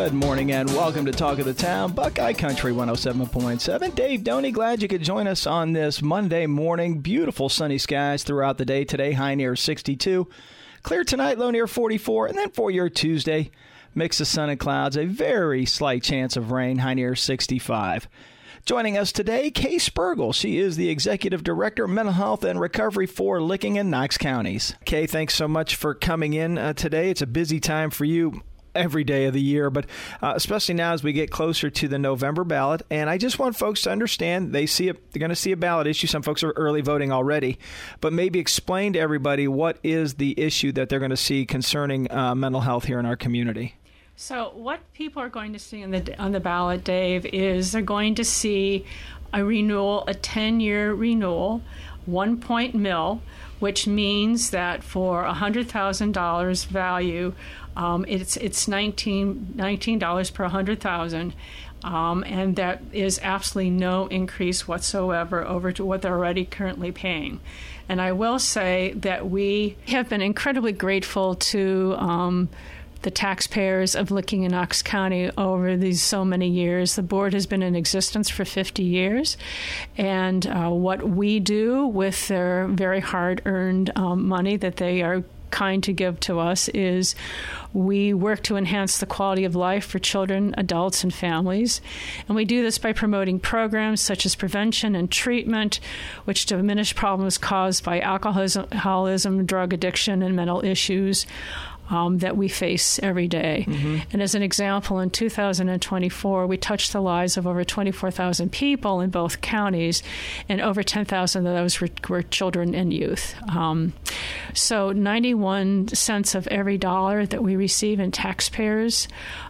Good morning and welcome to Talk of the Town, Buckeye Country 107.7. Dave Doney, glad you could join us on this Monday morning. Beautiful sunny skies throughout the day today, high near 62. Clear tonight, low near 44. And then for your Tuesday, mix of sun and clouds, a very slight chance of rain, high near 65. Joining us today, Kay Spergel. She is the Executive Director of Mental Health and Recovery for Licking and Knox counties. Kay, thanks so much for coming in today. It's a busy time for you every day of the year, but especially now as we get closer to the November ballot. And I just want folks to understand they're going to see a ballot issue. Some folks are early voting already, but maybe explain to everybody what is the issue that they're going to see concerning mental health here in our community. So what people are going to see on the ballot, Dave, is they're going to see a renewal, a 10-year renewal, 1 point mill, which means that for $100,000 value, it's $19 per 100,000, and that is absolutely no increase whatsoever over to what they're already currently paying. And I will say that we have been incredibly grateful to the taxpayers of Licking and Knox County over these so many years. The board has been in existence for 50 years, and what we do with their very hard-earned money that they are kind to give to us is we work to enhance the quality of life for children, adults, and families. And we do this by promoting programs such as prevention and treatment, which diminish problems caused by alcoholism, drug addiction, and mental issues that we face every day. Mm-hmm. And as an example, in 2024, we touched the lives of over 24,000 people in both counties, and over 10,000 of those were children and youth. So 91 cents of every dollar that we receive in taxpayers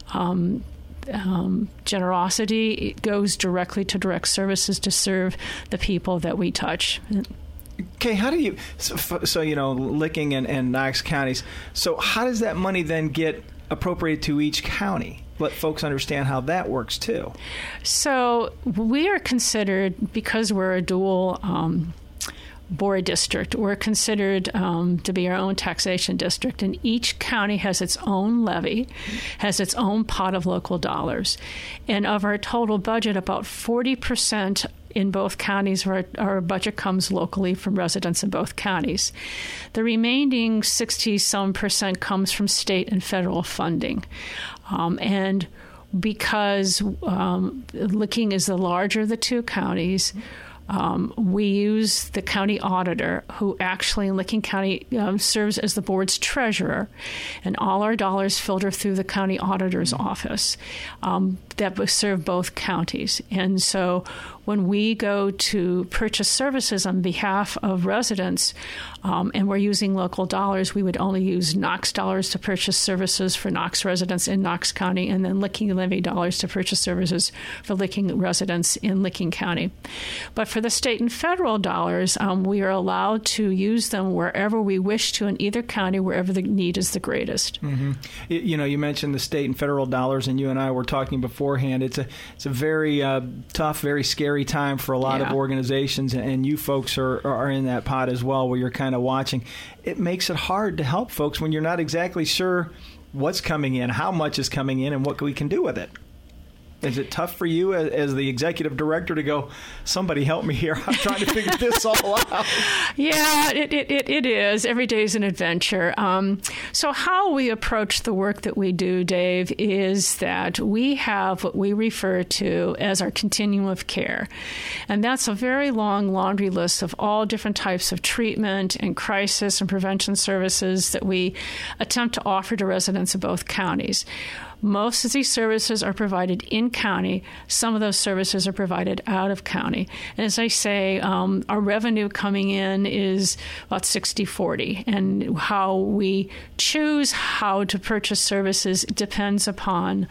generosity, it goes directly to direct services to serve the people that we touch. Okay, how do you, so Licking and Knox counties, so how does that money then get appropriated to each county? Let folks understand how that works too. So we are considered, because we're a dual board district, we're considered to be our own taxation district, and each county has its own levy, has its own pot of local dollars. And of our total budget, about 40% in both counties, our budget comes locally from residents in both counties. The remaining 60-some% comes from state and federal funding. And because Licking is the larger of the two counties, we use the county auditor, who actually in Licking County serves as the board's treasurer, and all our dollars filter through the county auditor's office that will serve both counties. And so when we go to purchase services on behalf of residents and we're using local dollars, we would only use Knox dollars to purchase services for Knox residents in Knox County, and then Licking levy dollars to purchase services for Licking residents in Licking County. But for the state and federal dollars, we are allowed to use them wherever we wish to in either county, wherever the need is the greatest. Mm-hmm. You mentioned the state and federal dollars, and you and I were talking beforehand. It's a very tough, very scary time for a lot of organizations, and you folks are in that pot as well, where you're kind of watching. It makes it hard to help folks when you're not exactly sure what's coming in, how much is coming in, and what we can do with it. Is it tough for you as the executive director to go, somebody help me here, I'm trying to figure this all out? Yeah, it is. Every day is an adventure. So how we approach the work that we do, Dave, is that we have what we refer to as our continuum of care. And that's a very long laundry list of all different types of treatment and crisis and prevention services that we attempt to offer to residents of both counties. Most of these services are provided in county. Some of those services are provided out of county. And as I say, our revenue coming in is about 60-40. And how we choose how to purchase services depends upon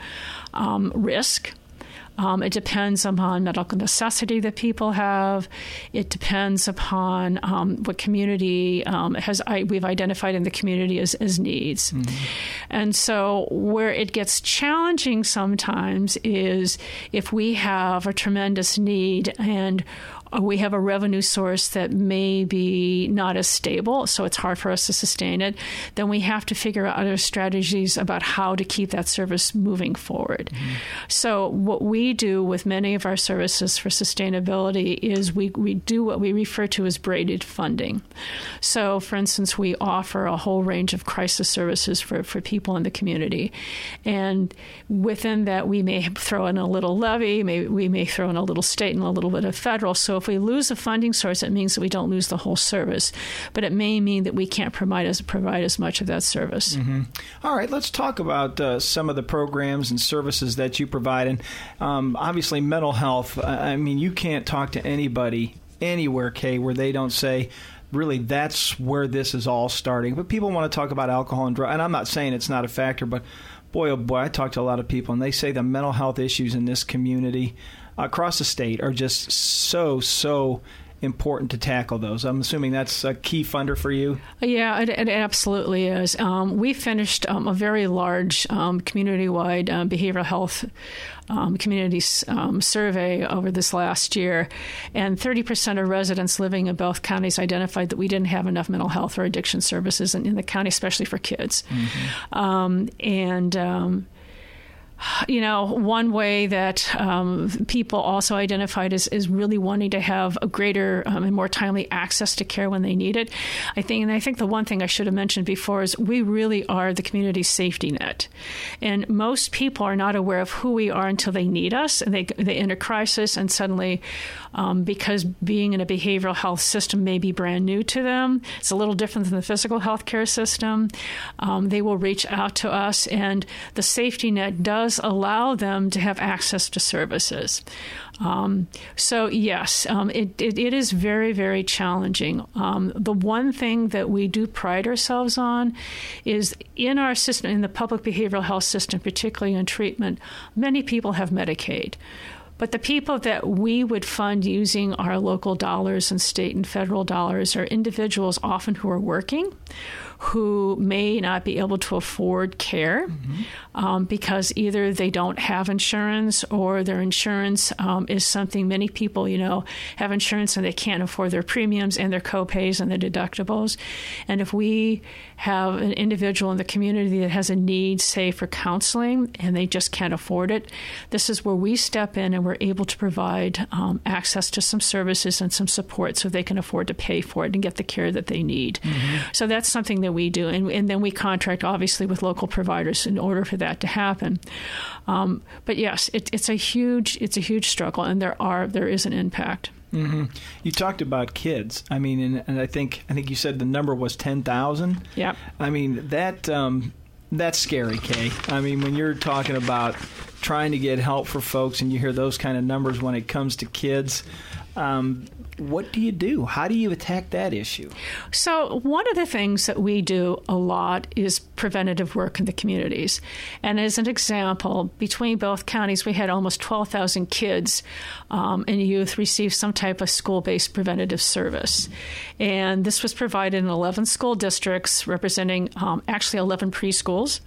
risk. It depends upon medical necessity that people have. It depends upon what community we've identified in the community as needs. Mm-hmm. And so where it gets challenging sometimes is if we have a tremendous need and we have a revenue source that may be not as stable, so it's hard for us to sustain it, then we have to figure out other strategies about how to keep that service moving forward. Mm-hmm. So what we do with many of our services for sustainability is we do what we refer to as braided funding. So, for instance, we offer a whole range of crisis services for people in the community. And within that, we may throw in a little levy, we may throw in a little state and a little bit of federal. So if we lose a funding source, it means that we don't lose the whole service. But it may mean that we can't provide as much of that service. Mm-hmm. All right, let's talk about some of the programs and services that you provide. And obviously, mental health, I mean, you can't talk to anybody anywhere, Kay, where they don't say, really, that's where this is all starting. But people want to talk about alcohol and drugs. And I'm not saying it's not a factor, but boy, oh boy, I talk to a lot of people, and they say the mental health issues in this community across the state are just so important to tackle those. I'm assuming that's a key funder for you? Yeah, it absolutely is. We finished a very large community-wide behavioral health community survey over this last year, and 30% of residents living in both counties identified that we didn't have enough mental health or addiction services in the county, especially for kids. Mm-hmm. One way that people also identified is really wanting to have a greater and more timely access to care when they need it. I think the one thing I should have mentioned before is we really are the community safety net. And most people are not aware of who we are until they need us, and they enter crisis, and suddenly, because being in a behavioral health system may be brand new to them, it's a little different than the physical health care system, they will reach out to us, and the safety net does allow them to have access to services. So yes, it is very, very challenging. The one thing that we do pride ourselves on is in our system, in the public behavioral health system, particularly in treatment, many people have Medicaid. But the people that we would fund using our local dollars and state and federal dollars are individuals often who are working, who may not be able to afford care because either they don't have insurance or their insurance is something many people, have insurance and they can't afford their premiums and their co-pays and their deductibles. And if we have an individual in the community that has a need, say, for counseling and they just can't afford it, this is where we step in and we're able to provide access to some services and some support so they can afford to pay for it and get the care that they need. Mm-hmm. So that's something that we do. And then we contract, obviously, with local providers in order for that to happen. But yes, it's a huge struggle, and there is an impact. Mm-hmm. You talked about kids. I mean, and I think you said the number was 10,000. Yep. I mean, that's scary, Kay. I mean, when you're talking about trying to get help for folks and you hear those kind of numbers when it comes to kids, what do you do? How do you attack that issue? So one of the things that we do a lot is preventative work in the communities. And as an example, between both counties, we had almost 12,000 kids and youth receive some type of school-based preventative service. And this was provided in 11 school districts representing actually 11 preschools,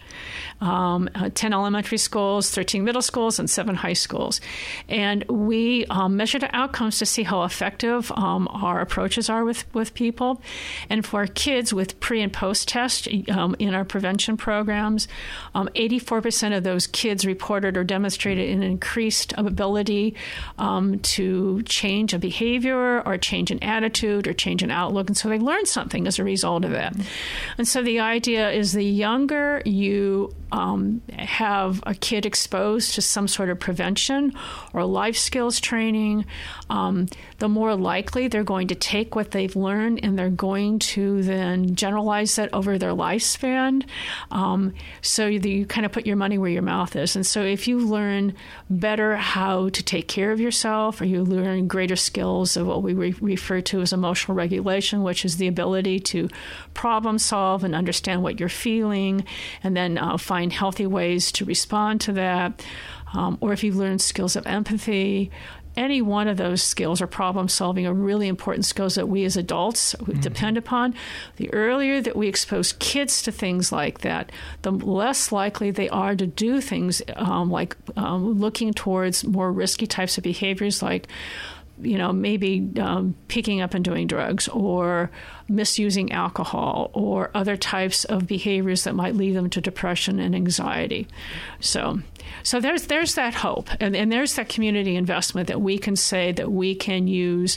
10 elementary schools, 13 middle schools, and 7 high schools. And we measured outcomes to see how effective our approaches are with people. And for kids with pre- and post-test in our prevention programs, 84% of those kids reported or demonstrated an increased ability to change a behavior or change an attitude or change an outlook. And so they learned something as a result of that. And so the idea is the younger you have a kid exposed to some sort of prevention or life skills training, the more likely they're going to take what they've learned and they're going to then generalize that over their lifespan. So you kind of put your money where your mouth is. And so if you learn better how to take care of yourself, or you learn greater skills of what we refer to as emotional regulation, which is the ability to problem solve and understand what you're feeling, and then find healthy ways to respond to that, or if you learn skills of empathy, any one of those skills or problem solving are really important skills that we as adults depend upon. The earlier that we expose kids to things like that, the less likely they are to do things like looking towards more risky types of behaviors like maybe picking up and doing drugs or misusing alcohol or other types of behaviors that might lead them to depression and anxiety. So there's that hope, and there's that community investment that we can say that we can use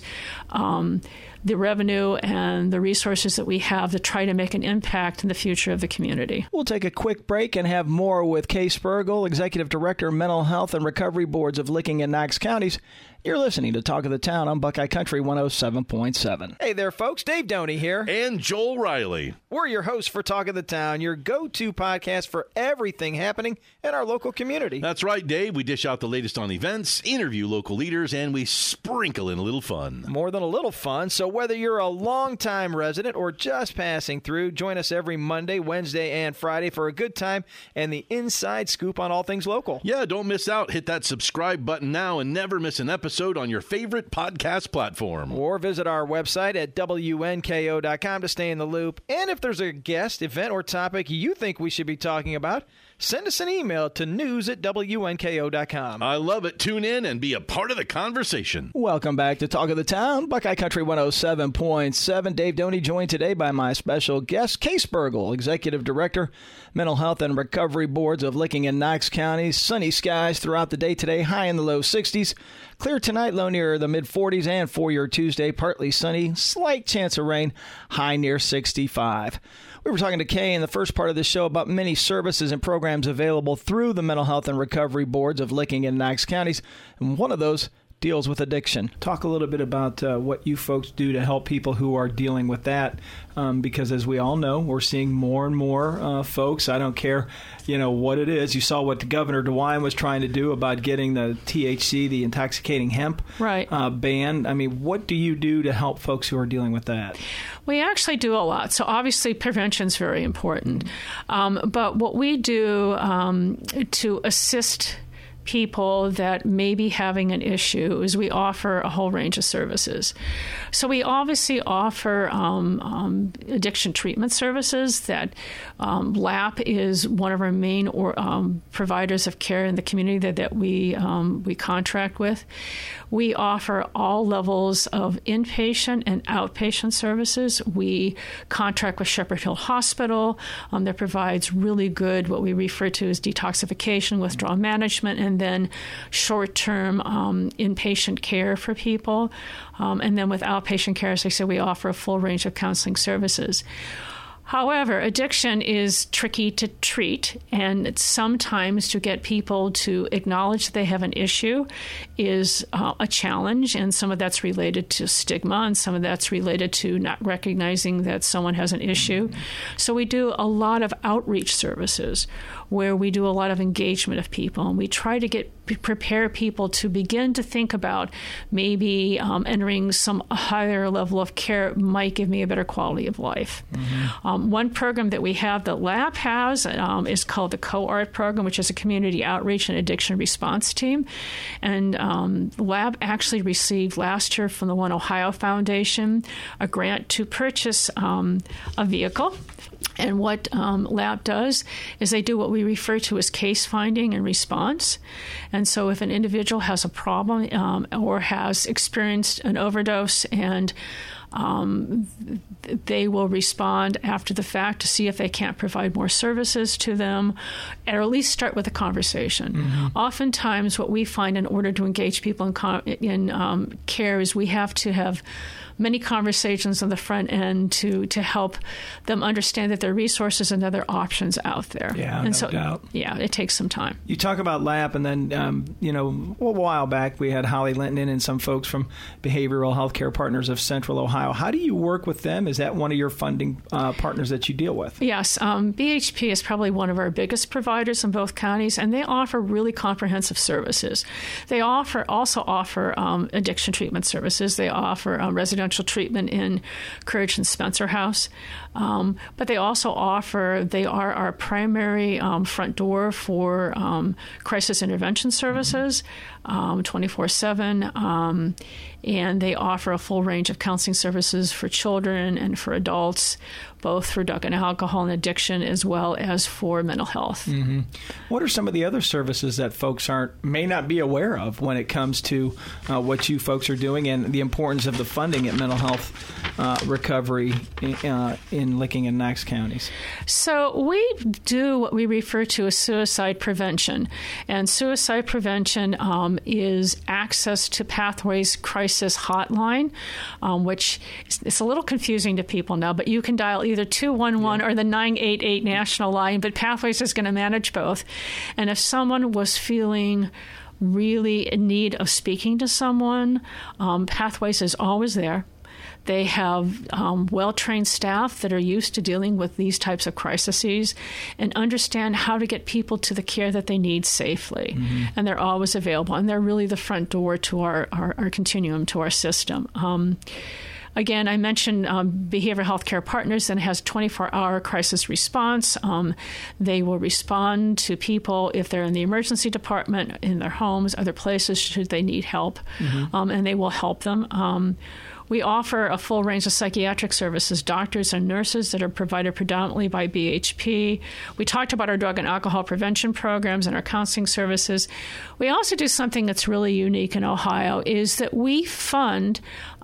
the revenue and the resources that we have to try to make an impact in the future of the community. We'll take a quick break and have more with Kay Spergel, Executive Director, Mental Health and Recovery Boards of Licking and Knox Counties. You're listening to Talk of the Town on Buckeye Country 107.7. Hey there, folks. Dave Doney here. And Joel Riley. We're your hosts for Talk of the Town, your go-to podcast for everything happening in our local community. That's right, Dave. We dish out the latest on events, interview local leaders, and we sprinkle in a little fun. More than a little fun. So whether you're a longtime resident or just passing through, join us every Monday, Wednesday, and Friday for a good time and the inside scoop on all things local. Yeah, don't miss out. Hit that subscribe button now and never miss an episode on your favorite podcast platform. Or visit our website at WNKO.com to stay in the loop. And if there's a guest, event, or topic you think we should be talking about, send us an email to news@WNKO.com. I love it. Tune in and be a part of the conversation. Welcome back to Talk of the Town, Buckeye Country 107.7. Dave Doney joined today by my special guest, Kay Spergel, Executive Director, Mental Health and Recovery Boards of Licking and Knox Counties. Sunny skies throughout the day today, high in the low 60s. Clear tonight, low near the mid-40s, and for your Tuesday, partly sunny, slight chance of rain, high near 65. We were talking to Kay in the first part of the show about many services and programs available through the Mental Health and Recovery Boards of Licking and Knox Counties, and one of those deals with addiction. Talk a little bit about what you folks do to help people who are dealing with that, because as we all know, we're seeing more and more folks. I don't care, what it is. You saw what Governor DeWine was trying to do about getting the THC, the intoxicating hemp, banned. I mean, what do you do to help folks who are dealing with that? We actually do a lot. So obviously prevention is very important. But what we do to assist people that may be having an issue is we offer a whole range of services. So we obviously offer addiction treatment services. That LAP is one of our main providers of care in the community that we contract with. We offer all levels of inpatient and outpatient services. We contract with Shepherd Hill Hospital that provides really good, what we refer to as detoxification, withdrawal management, and then short-term inpatient care for people. And then with outpatient care, as I said, we offer a full range of counseling services. However, addiction is tricky to treat, and sometimes to get people to acknowledge that they have an issue is a challenge, and some of that's related to stigma, and some of that's related to not recognizing that someone has an issue. So we do a lot of outreach services where we do a lot of engagement of people, and we try to prepare people to begin to think about maybe entering some higher level of care might give me a better quality of life. Mm-hmm. One program that we have that LAP has is called the COART program, which is a community outreach and addiction response team. And LAP actually received last year from the One Ohio Foundation a grant to purchase a vehicle. And what LAP does is they do what we refer to as case finding and response. And so if an individual has a problem or has experienced an overdose, and they will respond after the fact to see if they can't provide more services to them, or at least start with a conversation. Mm-hmm. Oftentimes what we find in order to engage people in care is we have to have many conversations on the front end to help them understand that there are resources and other options out there. Yeah, and no doubt. Yeah, it takes some time. You talk about LAP, and then, a while back we had Holly Linton and some folks from Behavioral Healthcare Partners of Central Ohio. How do you work with them? Is that one of your funding partners that you deal with? Yes. BHP is probably one of our biggest providers in both counties, and they offer really comprehensive services. They also offer addiction treatment services. They offer residential treatment in Courage and Spencer House. But they also they are our primary front door for crisis intervention services 24/7. and they offer a full range of counseling services for children and for adults, both for drug and alcohol and addiction as well as for mental health. Mm-hmm. What are some of the other services that folks may not be aware of when it comes to what you folks are doing and the importance of the funding at mental health recovery in Licking and Knox counties? So we do what we refer to as suicide prevention. And suicide prevention is access to Pathways Crisis Hotline, which it's a little confusing to people now, but you can dial either 211 or the 988 national line, but Pathways is going to manage both. And if someone was feeling really in need of speaking to someone, Pathways is always there. They have well-trained staff that are used to dealing with these types of crises and understand how to get people to the care that they need safely. Mm-hmm. And they're always available. And they're really the front door to our continuum, to our system. Again, I mentioned Behavioral Health Care Partners, and it has 24-hour crisis response. They will respond to people if they're in the emergency department, in their homes, other places, should they need help, and they will help them. We offer a full range of psychiatric services, doctors and nurses that are provided predominantly by BHP. We talked about our drug and alcohol prevention programs and our counseling services. We also do something that's really unique in Ohio, is that we fund,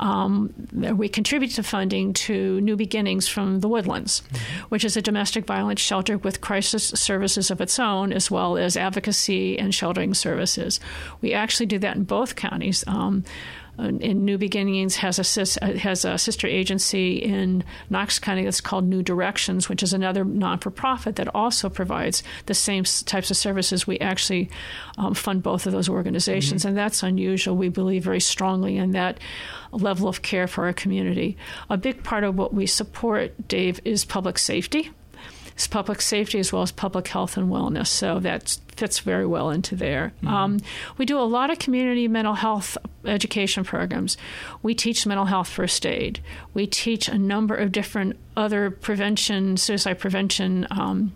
we contribute to funding to New Beginnings from the Woodlands, which is a domestic violence shelter with crisis services of its own, as well as advocacy and sheltering services. We actually do that in both counties. In New Beginnings has a sister agency in Knox County that's called New Directions, which is another non-for-profit that also provides the same types of services. We actually fund both of those organizations, and that's unusual. We believe very strongly in that level of care for our community. A big part of what we support, Dave, is public safety. It's public safety as well as public health and wellness. So that fits very well into there. We do a lot of community mental health education programs. We teach mental health first aid. We teach a number of different other prevention, suicide prevention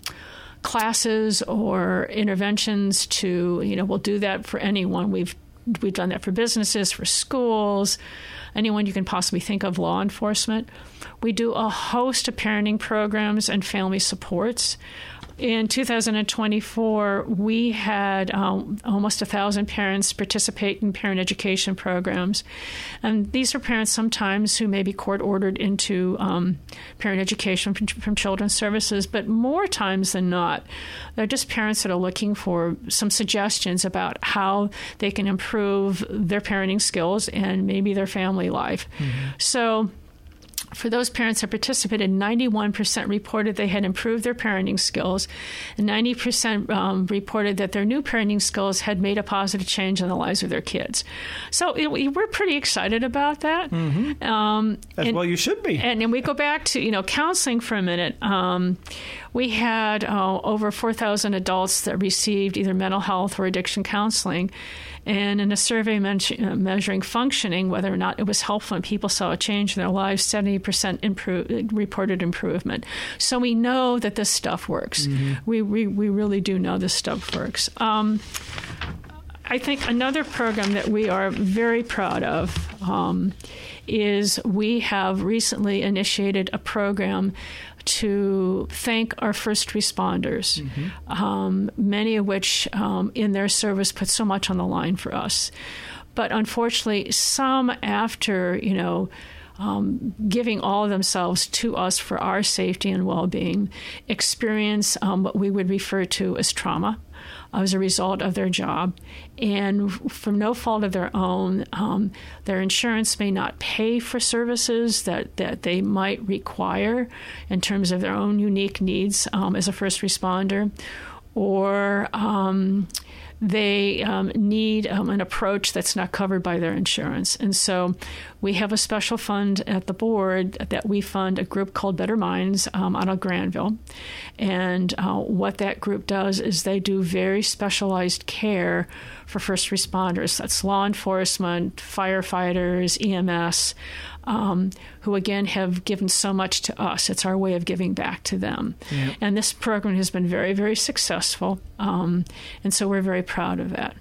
classes or interventions to, we'll do that for anyone. We've done that for businesses, for schools, anyone you can possibly think of, law enforcement. We do a host of parenting programs and family supports. In 2024, we had almost 1,000 parents participate in parent education programs. And these are parents sometimes who may be court-ordered into parent education from Children's Services, but more times than not, they're just parents that are looking for some suggestions about how they can improve their parenting skills and maybe their family life. So for those parents that participated, 91% reported they had improved their parenting skills, and 90% reported that their new parenting skills had made a positive change in the lives of their kids. So we're pretty excited about that. Well, you should be. And we go back to counseling for a minute. We had over 4,000 adults that received either mental health or addiction counseling. And in a survey measuring functioning, whether or not it was helpful and people saw a change in their lives, 70% reported improvement. So we know that this stuff works. We really do know this stuff works. I think another program that we are very proud of is we have recently initiated a program to thank our first responders, many of which in their service put so much on the line for us. But unfortunately, some after, giving all of themselves to us for our safety and well-being, experience what we would refer to as trauma as a result of their job. And from no fault of their own, their insurance may not pay for services that they might require in terms of their own unique needs as a first responder, or they need an approach that's not covered by their insurance. And so we have a special fund at the board that we fund a group called Better Minds out of Granville. And what that group does is they do very specialized care for first responders. That's law enforcement, firefighters, EMS, who, again, have given so much to us. It's our way of giving back to them. Yep. And this program has been very, very successful, and so we're very proud of that.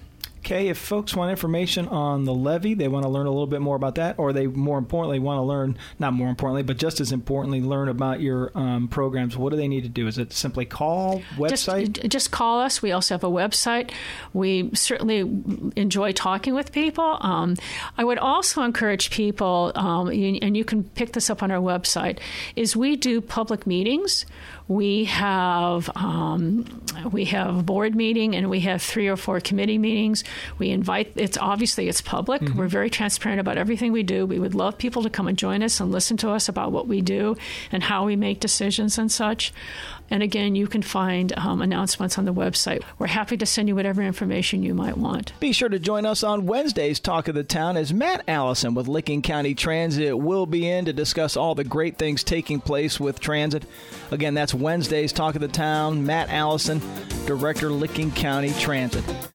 Kay, if folks want information on the levy, they want to learn a little bit more about that, or they more importantly want to learn, not more importantly, but just as importantly, learn about your programs, what do they need to do? Is it simply call, website? Just call us. We also have a website. We certainly enjoy talking with people. I would also encourage people, and you can pick this up on our website, is we do public meetings. We have a board meeting, and we have 3 or 4 committee meetings. We invite, it's public. Mm-hmm. We're very transparent about everything we do. We would love people to come and join us and listen to us about what we do and how we make decisions and such. And again, you can find announcements on the website. We're happy to send you whatever information you might want. Be sure to join us on Wednesday's Talk of the Town as Matt Allison with Licking County Transit will be in to discuss all the great things taking place with transit. Again, that's Wednesday's Talk of the Town. Matt Allison, Director, Licking County Transit.